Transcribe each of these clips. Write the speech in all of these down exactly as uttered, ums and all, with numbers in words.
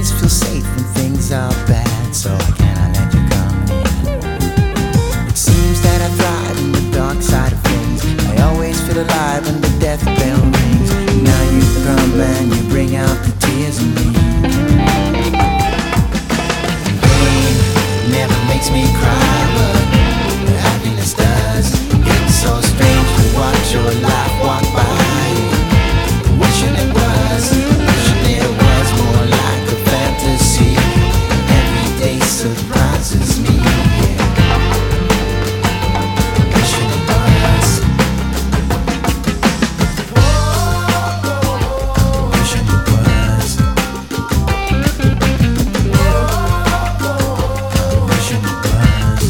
always feel safe when things are bad, so I cannot let you come near. It seems that I thrive in the dark side of things. I always feel alive when the death bell rings. Now you come and you bring out the tears in me. Pain never makes me cry, but happiness does. It's so strange to watch your life walk by, wishing it was, wishing it was more like a fantasy. Every day surprises me, yeah. Wishing it was, wishing it was, wishing it was.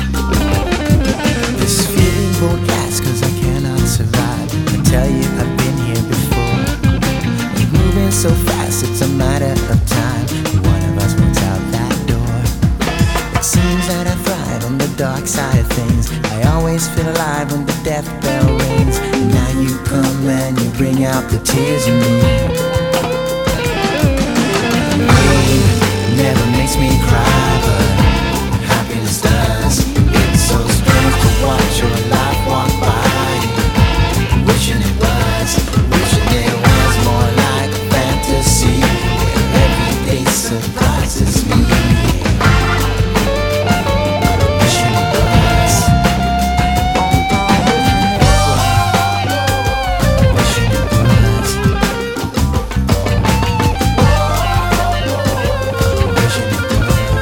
This feeling won't last, cause I cannot survive. I tell you, I've been here before. You're moving so fast, it's a matter of time. One of us wants out that door. It seems that I thrive on the dark side of things. I always feel alive when the death bell rings. And now you come and you bring out the tears in me. Pain never makes me cry, but happiness does. It's so strange to watch your life walk by, wishing it was, wishing it was more like a fantasy. Every day surprises me. Wishing it was, wishing it was, wishing it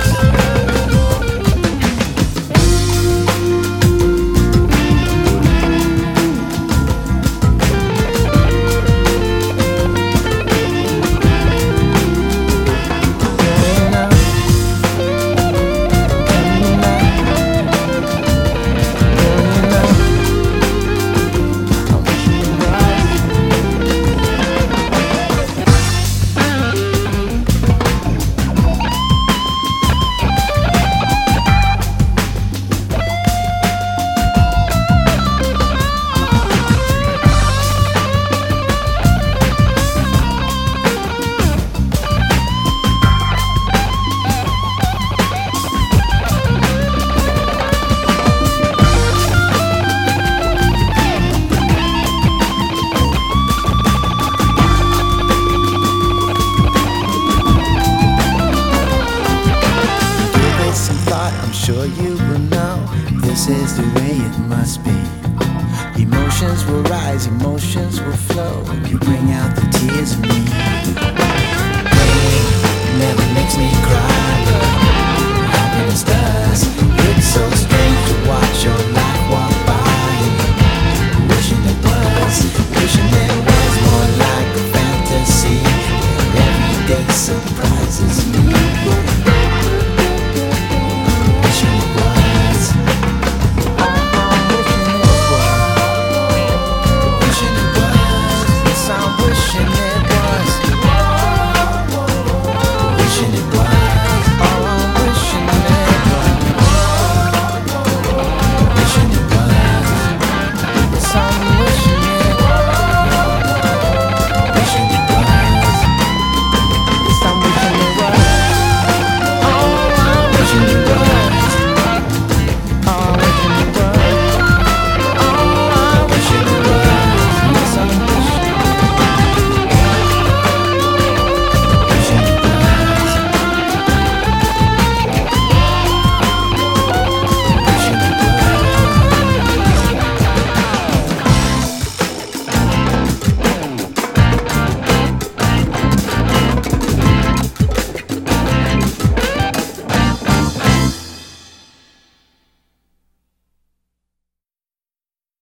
I'm sure you will know this is the way it must be. Emotions will rise, emotions will flow.